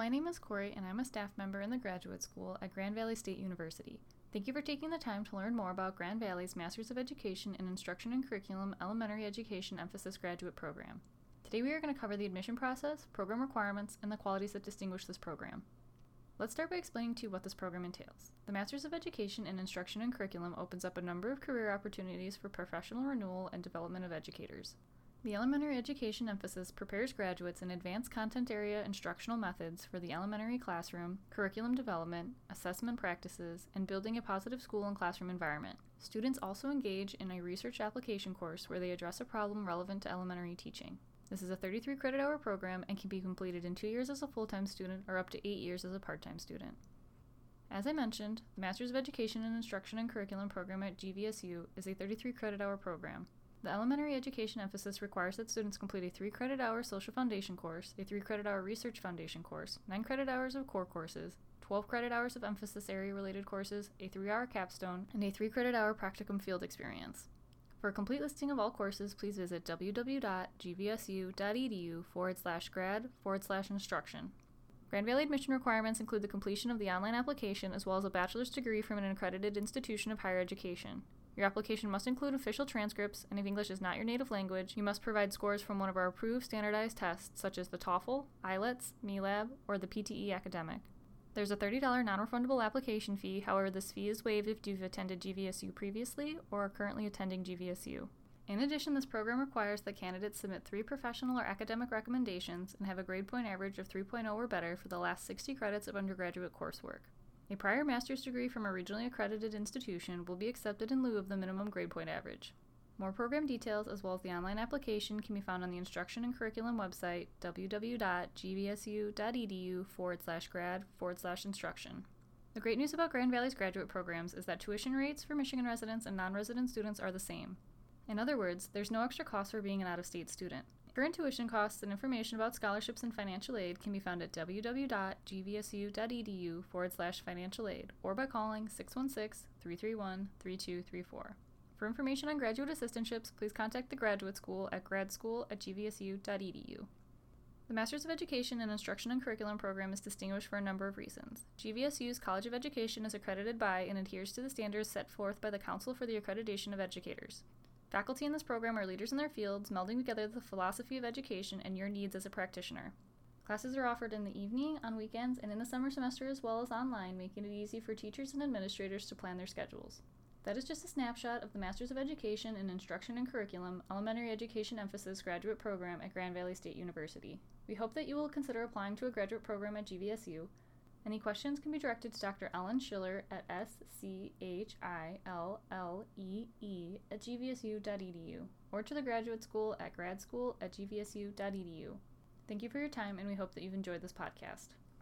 my name is Corey, and I'm a staff member in the graduate school at Grand Valley State University. Thank you for taking the time to learn more about Grand Valley's Masters of Education in Instruction and Curriculum Elementary Education Emphasis Graduate Program. Today we are going to cover the admission process, program requirements, and the qualities that distinguish this program. Let's start by explaining to you what this program entails. The Masters of Education in Instruction and Curriculum opens up a number of career opportunities for professional renewal and development of educators. The elementary education emphasis prepares graduates in advanced content area instructional methods for the elementary classroom, curriculum development, assessment practices, and building a positive school and classroom environment. Students also engage in a research application course where they address a problem relevant to elementary teaching. This is a 33 credit hour program and can be completed in 2 years as a full-time student or up to 8 years as a part-time student. As I mentioned, the Masters of Education in Instruction and Curriculum program at GVSU is a 33 credit hour program. The elementary education emphasis requires that students complete a 3 credit hour social foundation course, a 3 credit hour research foundation course, 9 credit hours of core courses, 12 credit hours of emphasis area related courses, a 3-hour capstone, and a 3 credit hour practicum field experience. For a complete listing of all courses, please visit www.gvsu.edu/grad/instruction. Grand Valley admission requirements include the completion of the online application as well as a bachelor's degree from an accredited institution of higher education. Your application must include official transcripts, and if English is not your native language, you must provide scores from one of our approved standardized tests such as the TOEFL, IELTS, MELAB, or the PTE Academic. There's a $30 non-refundable application fee, however this fee is waived if you've attended GVSU previously or are currently attending GVSU. In addition, this program requires that candidates submit 3 professional or academic recommendations and have a grade point average of 3.0 or better for the last 60 credits of undergraduate coursework. A prior master's degree from a regionally accredited institution will be accepted in lieu of the minimum grade point average. More program details as well as the online application can be found on the Instruction and Curriculum website www.gvsu.edu/grad/instruction. The great news about Grand Valley's graduate programs is that tuition rates for Michigan residents and non-resident students are the same. In other words, there's no extra cost for being an out-of-state student. Current tuition costs and information about scholarships and financial aid can be found at www.gvsu.edu/financial aid or by calling 616-331-3234. For information on graduate assistantships, please contact the graduate school at gradschool@gvsu.edu. The Masters of Education in Instruction and Curriculum program is distinguished for a number of reasons. GVSU's College of Education is accredited by and adheres to the standards set forth by the Council for the Accreditation of Educators. Faculty in this program are leaders in their fields, melding together the philosophy of education and your needs as a practitioner. Classes are offered in the evening, on weekends, and in the summer semester as well as online, making it easy for teachers and administrators to plan their schedules. That is just a snapshot of the Masters of Education in Instruction and Curriculum Elementary Education Emphasis Graduate Program at Grand Valley State University. We hope that you will consider applying to a graduate program at GVSU. Any questions can be directed to Dr. Ellen Schiller at schillee@gvsu.edu or to the graduate school at gradschool@gvsu.edu. Thank you for your time, and we hope that you've enjoyed this podcast.